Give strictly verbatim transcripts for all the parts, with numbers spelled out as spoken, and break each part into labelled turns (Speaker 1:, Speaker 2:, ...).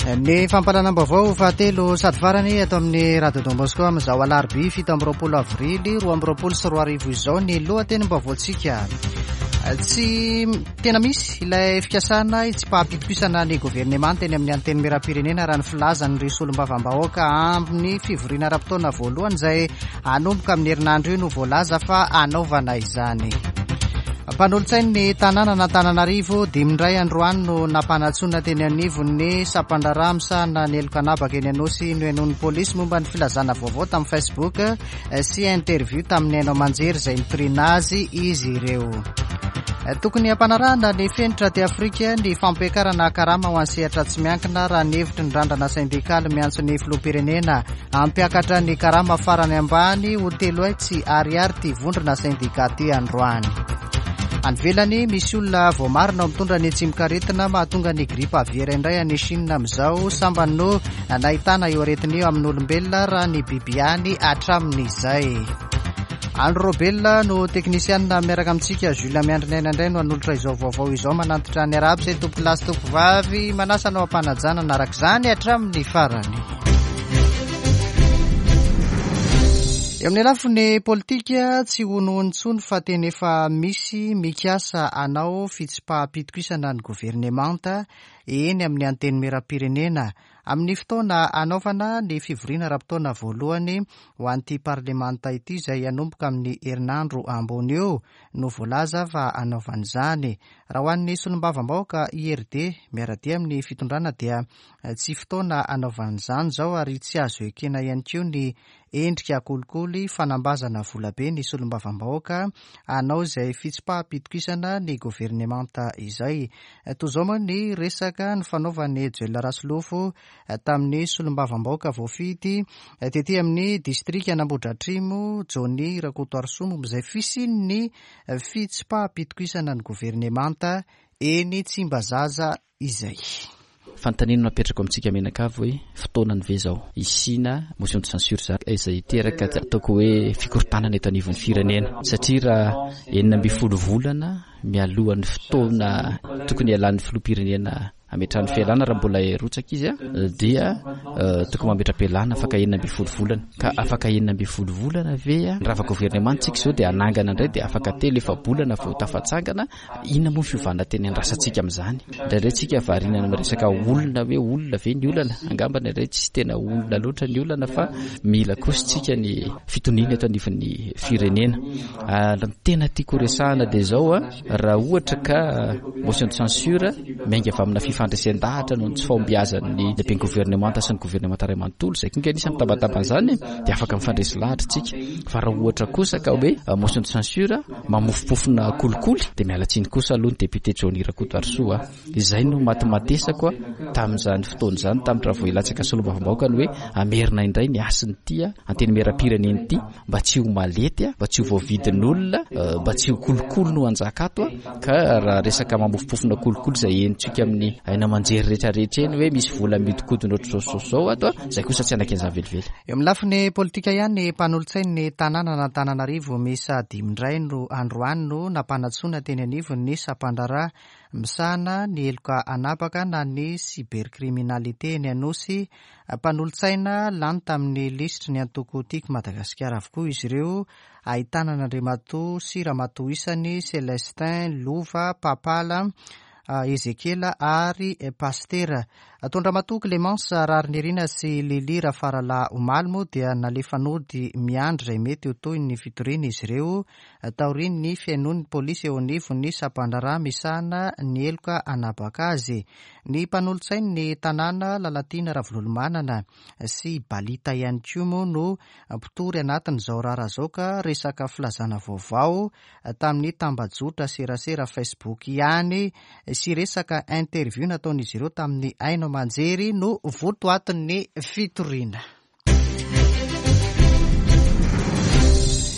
Speaker 1: Ny fampalanam-baovao fahatelo sady farany ato amin'ny Radio Don Bosco amin'izao alarobia fito amby roapolo avrily roa amby roapolo sy roa arivo izao ny lohatenim-baovaontsika. Tsy tena misy ilay fikasana tsy pahampitokisana ny governemanta teny amin'ny anteny miram-pirenena raha ny filazany ry solombavam-bahoaka amin'ny fivoriana ara-potoana voalohany izay hanomboka amin'ny herinandro io no voalaza fa anaovana izany. Mpanolotsainy ny tanàna n'Antananarivo dimindray androany no nampanatsona teny anivon'ny Sapandrara misahana ny Elokanabaka eny Anosy no henon'ny polisy momba ny filazana vaovao tamin'ny Facebook sy interview tamin'ny haino aman-jery izay nitoriana azy izy ireo. Tokony hampanarahana ny fenitra ty Afrika ny fampiakarana karama ho ansehatra tsy miankina raha ny hevitry ny randrana sindikaly miantso ny filoham-pirenena hampiakatra ny karama farany ambany ho telo hetsy ariary ty vondrona sindika ty androany. Anvelany misy olona voamarina mitondra ny tsimikaretina mahatonga ny gripa aviera indray any Chine amin'izao sambany no nahitana eo aretiny eo amin'ny olombelona raha ny biby ihany hatramin'izay. Andro Robella no teknisianina miaraka amintsika Julia Miandrinena indray no hanolotra izao vaovao izao manantitra ny arabo izay tompo lasy tompo vavy manasa anao ampanajana naraka izany hatramin'ny farany. Eo amin'ny lafiny politika tsy honohontsony fa tena efa misy mikasa anao fitsipaham-pitokisana ny governemanta eny amin'ny anteny miram-pirenena amin'ny fotoana anaovana ny fivoriana ara-potoana voalohany ho an'ity parlemanta ity izay hanomboka amin'ny herinandro ambony eo no voalaza fa anaovan'izany. Raha ho an'ny solombavam-bahoaka I R D miaradia amin'ny fitondrana dia tsy fotoana anaovan'izany izao ary tsy azo ekena ihany koa ny endrika kolikoly fanambazana volabe ny solombavam-bahoaka anao izay fitsipaham-pitokisana ny governemanta izay. Toy izao moa ny resaka ny fanaovan'ny Joël Rasolofo tamin'ny solombavam-bahoaka voafidy tetỳ amin'ny distrika Anambohidratrimo Jony Rakotoarsomo izay fisiany fitsipaham-pitokisana ny governemanta eny Tsimbazaza izay.
Speaker 2: Fantanino napetrako amintsika menakavo hoe fotoana ny ve zao isina motion de censure za izay teraka ataoko hoe fikorontanana eto anivon'ny firenena satria raha enina amby folo volana mialohan'ny fotoana tokony ialan'ny filoham-pirenena ametrahany fialana raha mbola rotsaka izy a dia tokony mametra-pialana afaka enina amby folo volana ka afaka enina amby folo volana ve a raha gouvernement tsika zao dia anangana indray dia afaka telo efa bolana vao tafatsangana inona moa fiovana teny andrasantsika amin'izany indraindray tsika varinana amin'ny resaka olona hoe olona ve ny olana angambany indray tsy tena olona loatra ny olana fa mila kosa tsika ny fitoniana eto anivon'ny firenena. Tena tiako resahana dia zao a raha ohatra ka motion de censure miainga avy amina fifandresen-dahatra noho ny tsy fahombiazan'ny lehiben'ny gouvernemanta sy ny gouvernemanta ray manontolo izay konga anisany mitabataba-zany dia afaka mifandresy lahatra tsika fa raha ohatra kosa ka hoe motion de censure mamofopofona kolikoly dia mialatsiny kosa aloha ny député Johnny Rakotoarsoa izay no matimatesako tamin'izany fotoana izany tamin'ny raha vao ilatsaka solombavam-bahoaka ny hoe amerina indray ny asiny ity anteny miram-pirenena ity mba tsy ho malety mba tsy ho voavidin'olona mba tsy ho kolikoly no anjaka ato ka raha resaka mamofopofona kolikoly izay enitsika amin'ny aina manjery rehetrarehetra eny hoe misy vola miodikodina ohatr'izao zao ato izay kosa tsy anakin'izany velively.
Speaker 1: Eo amin'ny lafiny politika ihany ny mpanolotsainy ny tanàna n'Antananarivo miisa dimindray no androany no nampanatsoina teny anivon'ny Sapandrara misahana ny eloka anapaka na ny cybercriminalité eny Anosy. Mpanolotsaina lany tamin'ny lisitry ny antoko tiako Madagasikara avokoa izy ireo ahitana Nandriamato sy Ramatoa Isany, Celestin, Lova, Papala, Ezekela ary Pastera. Tondramatoa Clémence Rarnirina sy Lili Rafarala Omalmo dia nalefanody miandry izay mety ho toy ny fitoriana izy ireo taoriny ny fihainoan'ny polisy eo anivon'ny Sapandrara misahana ny eloka anabaka azy. Ny mpanolotsainy ny tanàna Lalatina Ravololomanana sy Balita ihany koa moa no mpitory anatin'izao rarazoka resaka filazana vaovao tamin'ny tambajotra serasera Facebook ihany sy resaka interview nataon'izy ireo tamin'ny aino aman-jery no votoatin'ny fitoriana.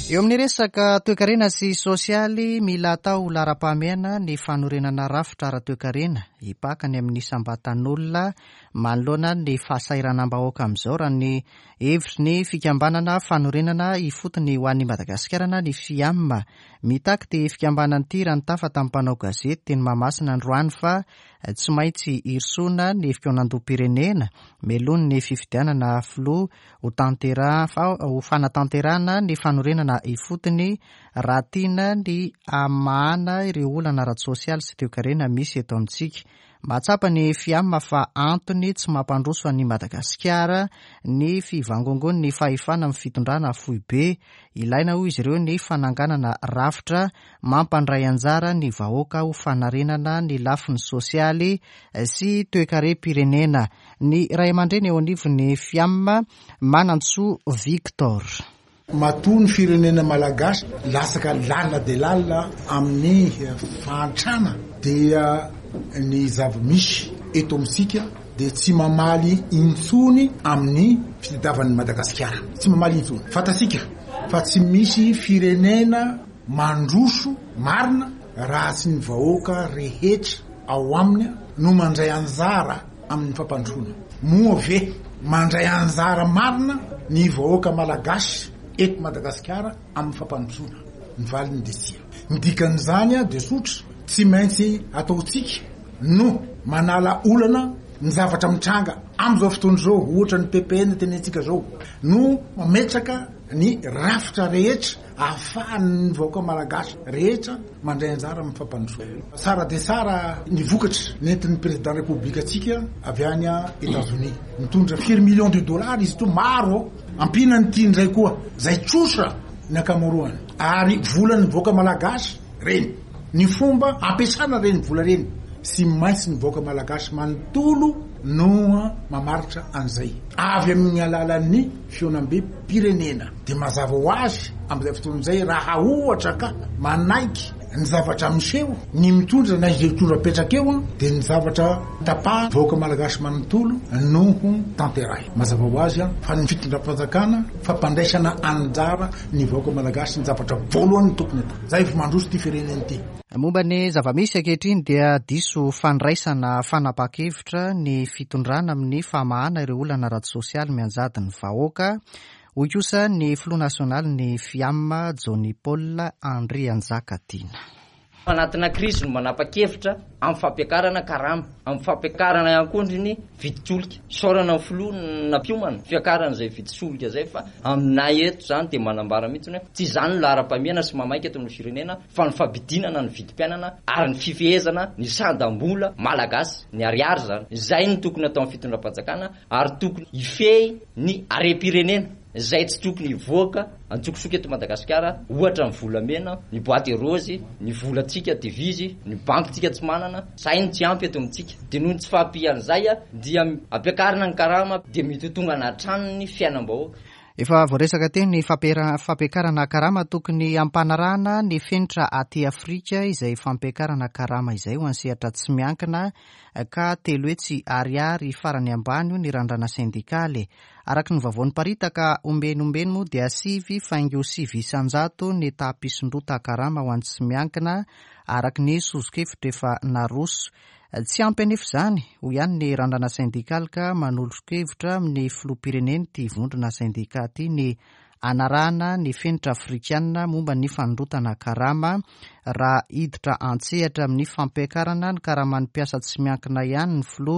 Speaker 1: eo amin'ny resaka toe-karena sy sosialy mila atao lara-pahamiana ny fanorenana rafitra ara-toe-karena hipakany amin'ny sambatan'olona manoloana ny fahasairanam-bahoaka amin'izao raha ny hevitry ny fikambanana fanorenana ifotony ho an'ny Madagasikara ny fiamma mitaky dia fikambanany ity raha ny tafa tamin'ny mpanao gazety teny Mahamasina androany fa tsy maintsy irsoana ny fikaonandoam-pirenena melony ny fifidianana filoha ho tantera ho fanatanterana ny fanorenana ifotony raha tiana ny amahana ireo olana ara-sosialy sy toe-karena misy eto amintsika. Mahatsapa ny fiamma fa antony tsy mampandroso an'i Madagasikara ny fivangongony ny fahefana amin'ny fitondrana foibe ilaina ho izy ireo ny fananganana rafitra mampandray anjara ny vahoaka ho fanarenana ny lafiny sosialy sy toe-karem-pirenena. Ny ray aman-dreny eo anivon'ny fiamma Manantsoa Victor.
Speaker 3: Matoa ny firenena malagasy lasaka lalina de lalina amin'ny fahantrana dia ny zava-misy eto amintsika dia tsy mamaly intsony amin'ny fitadiavan'ny Madagasikara. Tsy mamaly intsony. Fatasika fa tsy misy firenena mandroso marina raha tsy ny vahoaka rehetra ao aminy no mandray anjara amin'ny fampandrosoana. Moa ve mandray anjara marina ny vahoaka malagasy eto Madagasikara amin'ny fampandrosoana ny valiny desia. Ny dikan'izany dia sotra tsy maintsy ataotsika no manala olana ny zavatra mitranga amin'izao fotoana izao ohatra ny P P N tenentsika zao no mametraka ny rafitra rehetra ahafahan'ny vahoaka malagasy rehetra mandray anjara amin'ny fampandrosoana. Tsara dia tsara ny vokatra nentin'ny président république-tsika avy any États-Unis mitondra firy millions de dollars izy to maro ampina ny tia ndray koa zay tsotra ny akamaroany ary volan'ny vahoaka malagasy reny ny fomba ampiasana reny vola reny sy maintsy ny vahoaka malagasy manontolo no mamaritra an'izay avy amin'ny alalan'ny fionam-be pirenena dia mazava ho azy amin'izay fotoan'izay raha ohatra ka manaiky ny zavatra miseho ny mitondra na izay mitondra petraka eo dia ny zavatra tapaha vahoaka malagasy manontolo noho tanterahy. Mazava ho azy fa ny fitondram-panjakana fampandraisana anjara ny vahoaka malagasy ny zavatra voalohany tokony atao zay fa mandroso ty firenena ity.
Speaker 1: Momba ny zava-misy ankehitriny dia diso fandraisana fanapa-kevitra ny fitondrana amin'ny famahana ireo olana ara-sosialy mianjady ny vahoaka. Hoy kosa ny filoha nasionaly ny fiamma Johnny Paul Henry Anjakatiana.
Speaker 4: Anatina krizy no manapa-kevitra amin'ny fampiakarana karama, amin'ny fampiakarana iankondriny viditsolika, saorana ny filoha na piomana fiakarana izay viditsolika zay fa aminay eto zany dia manambara mihitsy hoe tsy izany no lara-pamiana sy mamaika eto amin'ny firenena fa ny fabidinana ny vidim-piainana ary ny fifehezana ny sandam-bola malagasy ny ariary zany. Izay ny tokony atao amin'ny fitondram-panjakana ary tokony ifehy ny arem-pirenena zay tsy tokony hivoaka antsokosoka eto Madagasikara ohatra ny volamena, ny boîte rose, ny volantsika divizy, ny bankitsika tsy manana, zay ny tsy ampy eto amintsika. Dia noho ny tsy fahampian'izay dia ampiakarina ny karama dia mitotonga anatrano ny fiainam-bahoaka.
Speaker 1: Efa voaresaka teny ny fampiakarana karama tokony ampanarahana ny fenitra aty Afrika izay fampiakarana karama izay ho ansehatra tsy miankina ka telo hoe tsy ariary farany ambany io ny randrana sindikaly. Araky ny vaovao niparitaka ombenombeno moa dia sivy faingo sivy isanjato ny tapisondrota karama ho an'ny tsy miankina araky ny sozokevitra efa naroso. Tsy ampy anefa izany ho ihany ny randrana sindikaly ka manolosokevitra amin'ny filoham-pireneny ty vondrona sindika ty ny anarahana ny fenitra afrikanina momba ny fanondrotana karama raha hiditra antsehatra amin'ny fampiakarana ny karaman'ny mpiasa tsy miankina ihany ny filoha.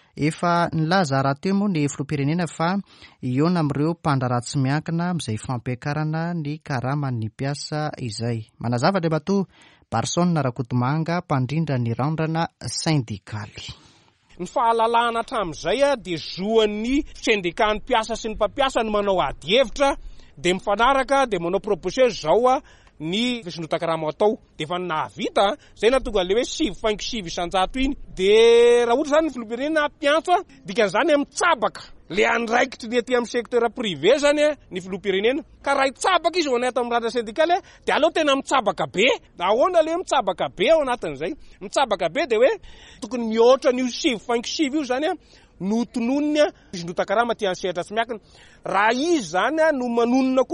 Speaker 1: Efa nilaza rahateo moa ny filoham-pirenena fa iona amin'ireo mpandraraha tsy miankina amin'izay fampiakarana ny karaman'ny mpiasa izay. Manazava dia matoa Barsona Rakotomanga mpandrindra ny randrana sindikaly.
Speaker 5: Ny fahalalahana hatramin'izay dia zoan'ny sindikan'ny mpiasa sy ny mpampiasa ny manao ady hevitra dia mifanaraka dia manao proposition zao ny fisondrotan-karama atao dia efa nahavita zay na tonga le hoe sivy faingo sivy isanjato iny dia raha ohatra zany ny filoham-pirenena mpiantso dikan'izany mitsabaka le andraikitry ny ety amin'ny secteur privé zany ny filoham-pirenena ka raha hitsabaka izy ao anaty amin'ny randrana sindikaly dia aleo tena mitsabaka be. Ahoana le mitsabaka be ao anatin'izay? Mitsabaka be dia hoe tokony mihoatra n'io sivy faingo sivy io zany notononony fisondrotan-karama ty ansehatra tsy miankina. Raha izy zany no manonona koa nefa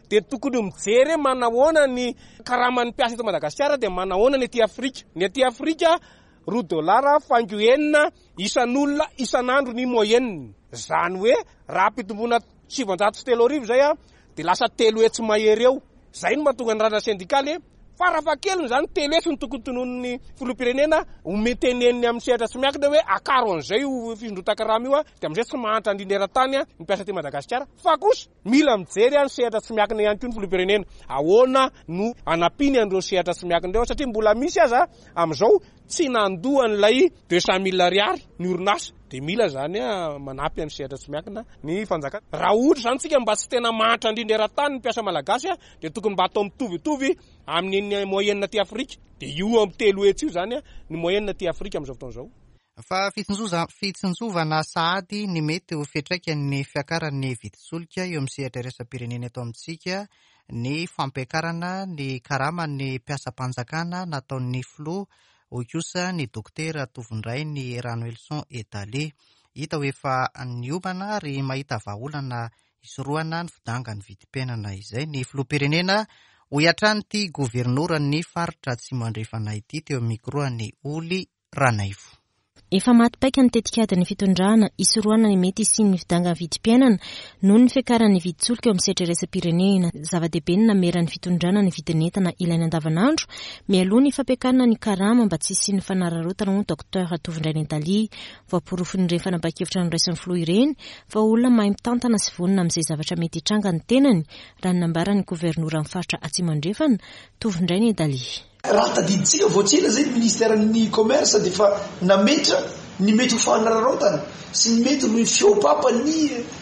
Speaker 5: dia tokony mijery manahoana ny karaman'ny mpiasa eto Madagasikara dia manahoana ny aty Afrika. Ny aty Afrika roa dolara fanjo enina isan'olona isan'andro ny moyenne. Zany hoe raha ampitomboana sivanjato sy telo arivo zay a dia lasa telo hetsy mahery eo. Zay no mahatonga ny ratra sindikaly farafahakeliny zany telo hetsy ny tokony tonon'ny filoham-pirenena ometeneniny amin'ny sehatra tsy miankina hoe akaro an'izay fisondrotan-karama io a dia amin'izay tsy mahantra indrindra-tany a ny mpiasa ty Madagasikara fa kosa mila mijery any sehatra tsy miankina ihany koa ny filoham-pirenena ahoana no anapiny an'ireo sehatra tsy miankina ireo satria mbola misy aza amin'izao tsy nandohan'ilay deux cent mille ariary ny orinasa dia mila zany a manampy amin'ny sehatra tsy miankina ny fanjakana. Raha ohatra zany tsika mba tsy tena mahantra indrindra-tany ny mpiasa malagasy a dia tokony mba atao mitovitovy amin'ny moyenne ty Afrika dia io amin'ny telo hetsy io zany a ny moyenne ty Afrika amin'izao fotoan'izao.
Speaker 1: Fa fitsinjovana sahady ny mety ho fiantraikan'ny fiakaran'ny viditsolika eo amin'ny sehatra iraisam-pirenena eto amintsika ny fampiakarana ny karaman'ny mpiasam-panjakana nataon'ny filoha ho kosa ny dokotera tovondray ny Ranoelson Etale. Hita ho efa niomana ary mahita vahaolana isorohana ny fidangany vidim-piainana izay ny filoham-pirenena ho iatrany ty governoran'ny faritra Atsimo andrefana ity teo amin'ny mikroany Oly Ranaivo.
Speaker 6: Efa matipaika ny tetikadiny fitondrana isorohana ny mety sy ny fidangany vidim-piainana noho ny fiakaran'ny viditsolika eo amin'ny sehatra iraisam-pirenena. Zava-dehibe ny nameran'ny fitondrana ny vidin'entana ilaina andavanandro mialoha ny fampiakarana ny karama mba tsy sy ny fanararotana moa dokotera Tovondray Italia voaporofony ireny fanapa-kevitra ny raisin'ny filoha ireny fa olona mahay mitantana sy vonona amin'izay zavatra mety hitranga ny tenany raha ny nambaran'ny governoran'ny faritra Atsimo andrefana Tovondray Italia.
Speaker 7: Raha tadiditsika voatsila zay ministeran'ny commerce dia fa nametra ny mety ho fanararotana sy ny mety ho fiopapa ny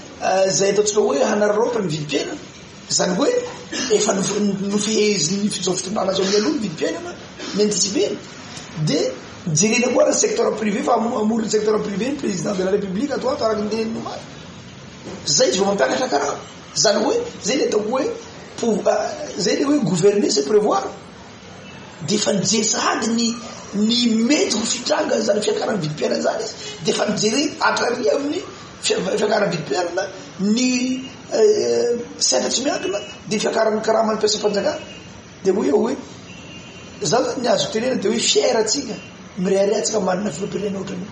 Speaker 7: zay ataontsika hoe hanararotana vidim-piainana. Zany hoe efa nofehezin'ny fijao fitondrana azy amin'ny aloha ny vidim-piainana ny anticipena dia jerena koa ny secteur privé fa amoriny secteur privé ny président de la république ato ato araka ny teneniny maro zay izy vao mampiakatra karaha. Zany hoe zay le atao hoe zay le hoe gouverner c'est prévoir dia efa nijery sahady ny ny mety ho fitranga zany fiakaran'ny vidim-piainana zany izy dia efa nijery atrary amin'ny fiakaran'ny vidim-piainana ny sehatra tsy miankina dia fiakaran'ny karaman'ny mpiasam-panjakana dia hoe eo hoe zao zany ny azo tenena dia hoe fiaira atsika mirehare atsika manana filoham-pirenena ohatrany.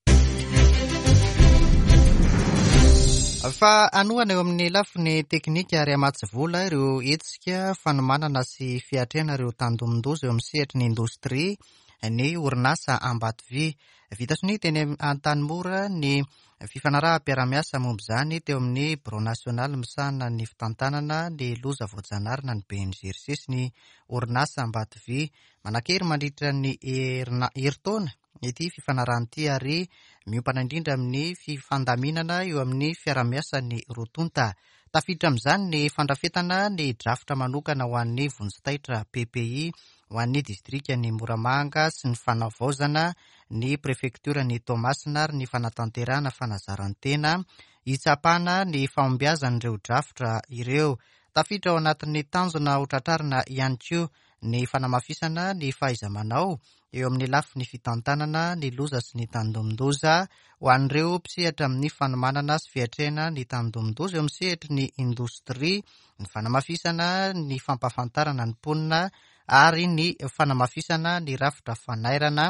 Speaker 1: Fa anohana eo amin'ny lafiny teknika ary amatsy vola ireo etsika fanomanana sy fiatrena ireo tandomin-doza eo amin'ny sehatry ny indostria ny orinasa Ambatovy. Vitasony teny an-tanimora ny fifanaraha-piaramiasa momba izany teo amin'ny Bureau National misahana ny fitantanana ny loza voajanahary ny B N G R C sy ny orinasa Ambatovy manan-kery mandritra ny herintaona ity fifanarahan'ity ary miompana indrindra amin'ny fifandaminana eo amin'ny fiaramiasan'ny rotonta. Tafiditra amin'izany ny fandrafetana ny drafitra manokana ho an'ny vonjitaitra P P I ho an'ny distrika ny Moramanga sy ny fanavaozana ny prefektura ny Toamasina ary ny fanatanterana fanazarantena hitsapana ny fahombiazan'ireo drafitra ireo. Tafiditra ao anatin'ny tanjona ho tratrarina ihany koa ny fanamafisana ny fahaiza-manao eo amin'ny lafiny fitantanana ny loza sy ny tandomin-doza ho an'ireo mpisehatra amin'ny fanomanana sy fiatrena ny tandomin-doza eo amin'ny sehatry ny indostria, ny fanamafisana ny fampafantarana ny mponina ary ny fanamafisana ny rafitra fanairana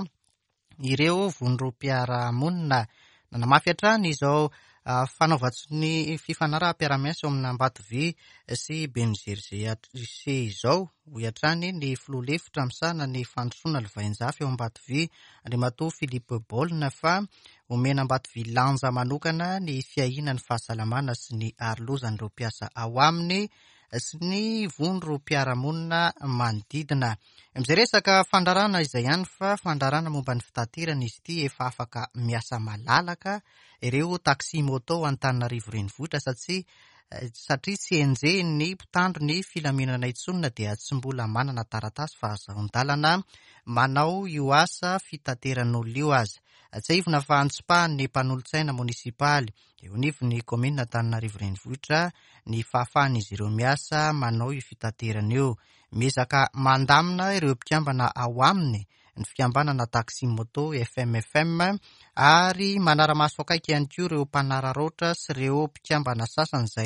Speaker 1: ireo vondrom-piarahamonina. Nanamafy hatrany izao fanaovatsy ny fifanaraha-piaramiasa eo amin'ny Ambatovy sy B N G R C izao ho iatrany ny filoha lefitra misahana ny fandrosoana lovain-jafy eo Ambatovy Andriamatoa Philippe Baolina fa omena Ambatovy lanja manokana ny fiahiana ny fahasalamana sy ny arolozan'ireo mpiasa ao aminy sy ny vondrom-piarahamonina manodidina. Amin'izay resaka fandrarana izay ihany fa fandrarana momba ny fitaterana izy ity efa afaka miasa malalaka ireo taxi moto Antananarivo renivohitra satria satria tsy enjehiny mpitandro ny filaminana itsonina dia tsy mbola manana taratasy fa azahoan-dalana manao io asa fitateran'olona io aza. Tsy aivona fa antsipahan'ny mpanolontsaina munisipaly eo anivon'ny komina Antananarivo renivohitra ny fahafahan'izy ireo miasa manao io fitaterana io. Miezaka mandamina ireo mpikambana ao aminy ny fikambanana taxi moto F M F M ary manara-maso akaiky ihany koa ireo mpanararotra sy ireo mpikambana sasany izay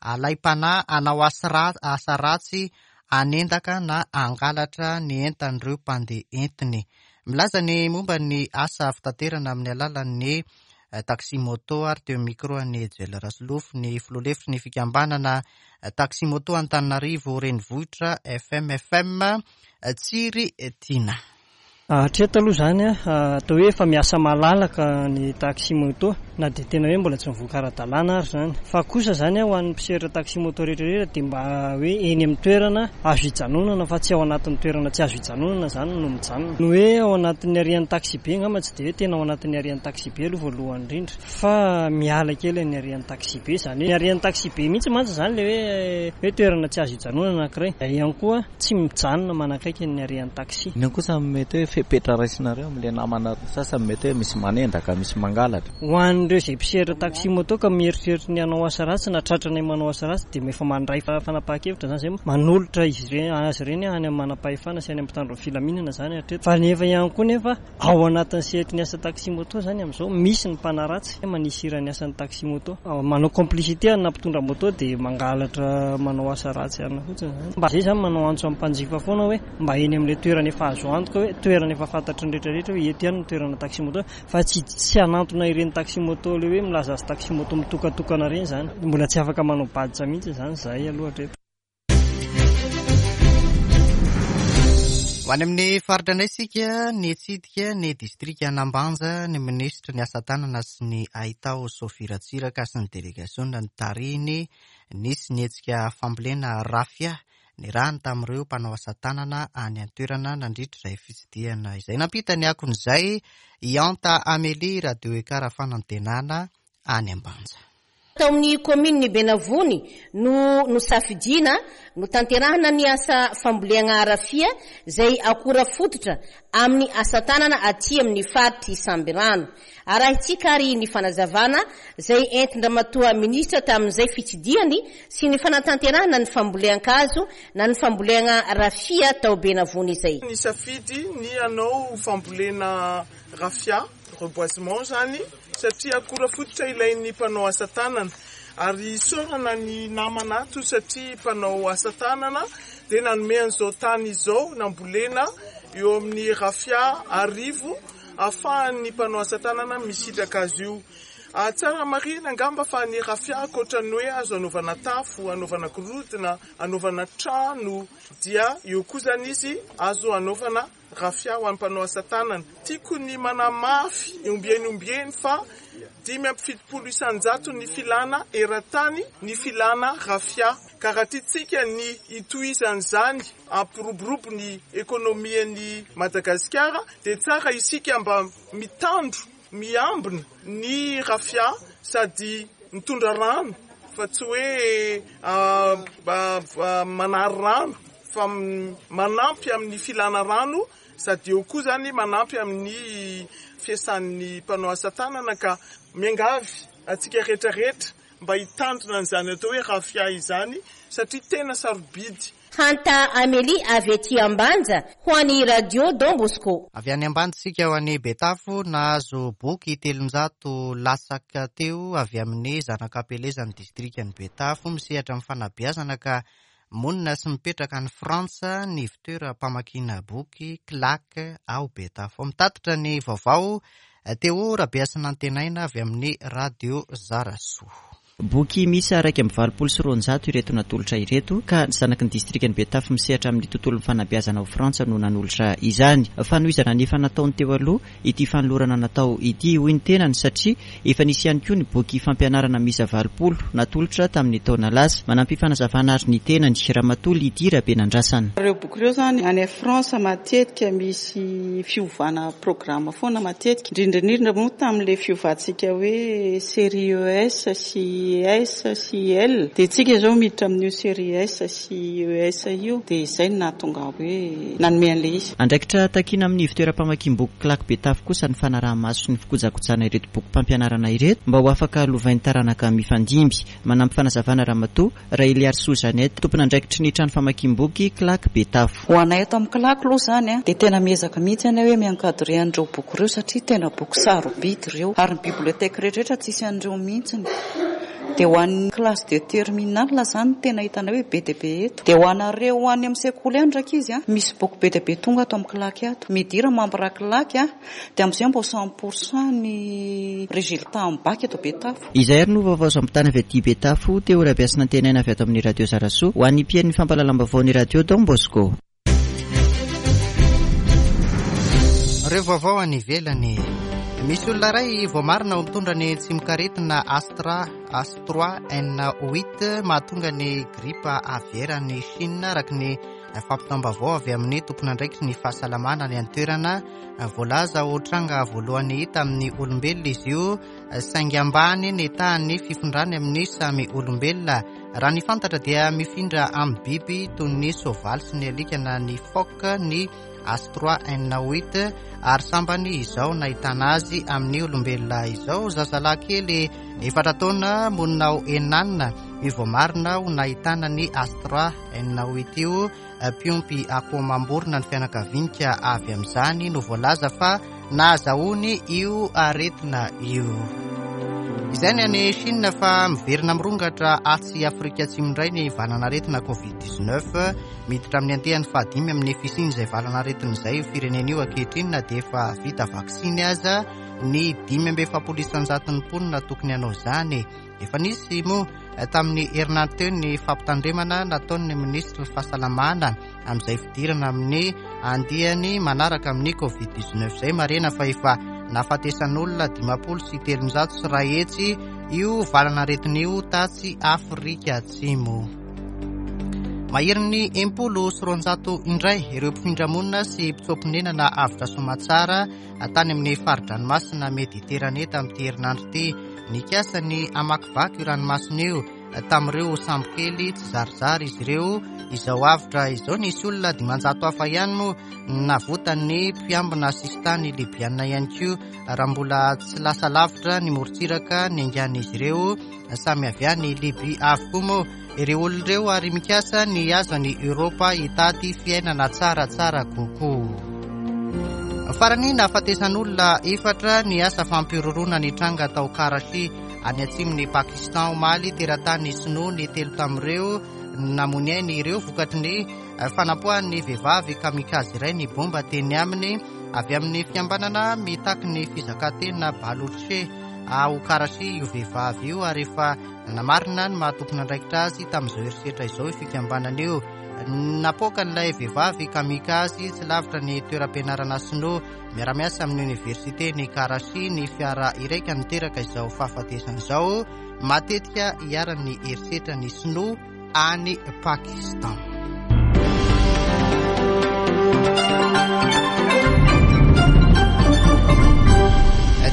Speaker 1: alaim-panahy anao asa ratsy anendaka na angalatra ny entan'ireo mpandeha entiny. Milaza ny momba ny asa fitaterana amin'ny alalan'ny taximoto ary teo micro ny Joel Rasolofo ny filolefitry ny fikambanana taximoto Antananarivo renivohitra F M F M Tsiry Tina.
Speaker 8: Hatreto aloha zany atao hoe efa miasa malalaka ny taximoto na dia tena hoe mbola tsy mivoaka ara-dalàna ary zany fa kosa zany ho an'ny mpiserra taximoto rehetrarehetra dia mba hoe eny amin'ny toerana azo hijanonana fa tsy ao anatin'ny toerana tsy azo hijanonana zany no mijanona. Ny hoe ao anatin'ny arian'ny taxi be ngamba tsy dia hoe tena ao anatin'ny arian'ny taxi be aloha voalohany indrindra fa miala kely ny arian'ny taxi be zany hoe arian'ny taxi be mihitsy mantsy zany le hoe hoe toerana tsy azo hijanonana anankiray. Ihany koa tsy mijanona manakaiky ny arian'ny taxi.
Speaker 9: Ny kosa mety hoe fepetra raisinareo amin'ilay namana sasany mety hoe misy manendaka misy mangalatra.
Speaker 8: Ho an'ireo izay mpiserra taximoto ka mieritreritra ny hanao asa ratsy na tratrana manao asa ratsy dia efa mandray fanapahan-kevitra zany zay manolotra izy ireny azy ireny any amin'ny manam-pahefana sy any amin'ny mpitandro filaminana zany hatreto. Fa nefa ihany koa nefa ao anatin'ny sehatry ny asa taximoto zany amin'izao misy ny mpanaratsy manisy irany asan'ny taximoto manao complicité ana mpitondra moto dia mangalatra manao asa ratsy ana fotsiny zany. Mba zay zany manao antso amin'ny mpanjifa foana hoe mba eny amin'ilay toerana efa azo antoka hoe toerana efa fantatry ny rehetrarehetra hoe eto ihany ny toerana taximoto fa tsy tsy anantona ireny taximoto le hoe milaza azy taximoto mitokatokana ireny zany mbola tsy afaka manao baditra mihitsy zany zay aloha hatreto.
Speaker 1: Ho any amin'ny faritra anay sika ny tsidika ny distrika Anambanja ny ministra ny asa tanana sy ny Aitao Sofia Ratsiraka sy ny delegasiona ny tariny nisy ny hetsika fambolena rafia ny rano tamin'ireo mpanao asa tanana any an-toerana nandritra izay fitsidiana izay nampita ny akon'izay Ianta Amélie radio ekara fanantenana any Ambanja.
Speaker 10: Tao amin'ny komini Benavony no no safidiana no tanterahana ny asa fambolena rafia zay akora fototra amin'ny asa tanana aty amin'ny faritra Sambirano. Arahitsika ary ny fanazavana zay entin-dramatoa ministra tamin'izay fitsidiany sy ny fanatanterahana ny fambolean-kazo na ny fambolena rafia tao Benavony izay.
Speaker 11: Ny safidy ny anao fambolena rafia reboisement zany satria akora fototra ilain'ny mpanao asa tanana ary sorana ny namana to satria mpanao asa tanana dia nanome an'izao tany izao nambolena eo amin'ny rafia arivo ahafahan'ny mpanao asa tanana misitraka azy io. Tsara marina angamba fa ny rafia akoatrany hoe azo anaovana tafo, anaovana gorodona, anaovana trano dia eo koa zany izy azo anaovana rafia ho an'ny mpanao asa tanana. Tiako ny manamafy ombieny-ombieny fa dimy amby fitopolo isan-jato ny filana eran-tany ny filana rafia. Ka raha tiatsika ny itoizan'izany ampiroborobo ny ekonomian'ny Madagasikara dia tsara isika mba mitandro miambina ny rafia sady mitondra rano fa tsy hoe manary rano fa manampy amin'ny filana rano sady eo koa zany manampy amin'ny fiasan'ny mpanao asa tanana ka miangavy atsika rehetrarehetra mba hitandrina an'izany atao hoe rafia izany satria tena sarobidy.
Speaker 10: Hanta Amélie avy aty Ambanja ho an'ny radio Don Bosco.
Speaker 1: Avy any Ambanja sika ho an'ny Betafo nahazo boky telonjato lasaka teo avy amin'ny zanak'ampelezan'ny distrikan'ny Betafo misehatra amin'ny fanabeazana ka monina sy mipetraka any Frantsa ny fitoeram-pamakiana boky Claque ao Betafo. Mitatitra ny vaovao teo rabeasana antenaina avy amin'ny radio Zarasoa.
Speaker 2: Boky misy araiky amin'ny valopolo sy roanjato ireto natolotra ireto ka zanaky ny distrikan'ny Betafo misehatra amin'ny tontolon'ny fanabeazana ao Frantsa no nanolotra izany. Fanohizana nefa nataony teo aloha ity fanolorana natao ity hoy ny tenany satria efa nisy ihany koa ny boky fampianarana misa valopolo natolotra tamin'ny taona lasa. Manampy fanazavana azy ny tenany Ramatoly Idira Benandrasana.
Speaker 12: Ireo boky ireo zany any Frantsa matetika misy fiovana programa foana matetika indrindra moa tamin'ilay fiovantsika hoe série E S sy S sy L dia tsika zao miditra amin'io série S sy E S io dia izay no nahatonga hoe nanome an'ilay izy.
Speaker 2: Andraikitra takina amin'ny fitoeram-pamakiam-boky Claque Betafo kosa ny fanaraha-maso sy ny fikojakojana ireto boky mpampianarana ireto mba ho afaka lovain'ny taranaka mifandimby. Manampy fanazavana Ramatoa Railiary Sojanety tompon'andraikitry ny trano famakiam-boky Claque Betafo.
Speaker 13: Ho anay eto amin'ny Claque aloha zany a dia tena miezaka mihitsy anay hoe miankadre an'ireo boky ireo satria tena boky sarobidy ireo ary ny biblioteka rehetrarehetra tsisy an'ireo mihitsiny. dia ho an'ny classe de terminale zany tena hitana hoe be dia be eto. Dia ho anareo ho any amin'ny sekoly any ndraiky izy a misy boky be dia be tonga ato amin'ny kilaky ato midira mampirakilaky a dia amin'izay mbo cent pourcent ny résultat amin'ny bac eto Betafo.
Speaker 14: Izay ary no vaovao sampitana avy aty Betafo teo rabiasina tenaina avy ato amin'ny radio Zarasoa ho an'ny mpiain'ny fampahalalam-baovao ny radio Don Bosco.
Speaker 1: Ireo vaovao any ivelany. Misy olona iray voamarina ho mitondra ny tsimikaretina Astra S trois N huit mahatonga ny gripa avieran'ny Chine araka ny fampitambavao avy amin'ny tompon'andraikitry ny fahasalamana ny antoerana. Voalaza ho tranga voalohany hita amin'ny olombelona izy io saingy ambany ny tahan'ny fifondrany amin'ny samy olombelona. Raha ny fantatra dia mifindra amin'ny biby toy ny soavaly sy ny alikana ny phoque ny S trois N huit ary sambany izao nahitana azy amin'ny olombelona izao. Zazalahy kely efatra taona monina ho enanina ivoamarina ho nahitana ny S trois N huit io. Piompy akoamamborona ny fianakavinika avy amin'izany no voalaza fa nahazahoany io aretina io. Izay ny any Chine fa miverina mirongatra atsy Afrika Atsimo indray ny valana aretina covid dix-neuf miditra amin'ny antehany fahadimy amin'ny fisiny izay valana aretina izay firenena io ankehitriny na dia efa vita vaksiny aza ny dimy amby efapolo isanjato ny mponina tokony hanao izany. Efa nisy moa tamin'ny herinandro teo ny fampitandremana nataon'ny ministra ny fahasalamana amin'izay fidirana amin'ny andihany manaraka amin'ny covid dix-neuf izay marena fa efa nafatesan'olona dimapolo sy telonjato sy ray hetsy io valana aretina io tatsy Afrika Atsimo. Maherin'ny empolo sy roanjato indray ireo mpifindra monina sy mpitsopinenana avitra somatsara tany amin'ny fari-dranomasina Mediterane tamin'ity herinandro ity. Nikasa ny amakivaky io ranomasina io tamin'ireo sambokely tsy zarizary izy ireo izao avitra izao. Nisy olona dimanjato hafa ihany no navotany mpiambina sistany libiana ihany koa raha mbola tsy lasa lavitra ny morontsiraka ny angian'izy ireo samy avy any Liby avokoa moa ireo olon'ireo ary mikasa ny azany Europa hitady fiainana tsaratsara kokoa. Farany nahafatesan'olona efatra ny asa fampirorona ny tranga tao Karachi any atsimon'ny Pakistan omaly teratany Sinoa ny telo tamin'ireo namoniainy ireo vokatry ny fanampoan'ny vehivavy kamikazy iray ny bomba teny aminy avy amin'ny fiambanana mitaky ny fizakantena Baloche ao Karachi io vehivavy io ary efa namarina ny mahatompona andraikitra azy tamin'izao herisetra izao fikambanana io. Napoaka n'ilay vehivavy kamikazy tsy lavitra ny toeram-pianarana Sinoa miara-miasa amin'ny oniversite ny Karachi ny fiara iraika niteraka izao fahafatesana izao matetika hiaran'ny herisetra ny Sinoa any Pakistan.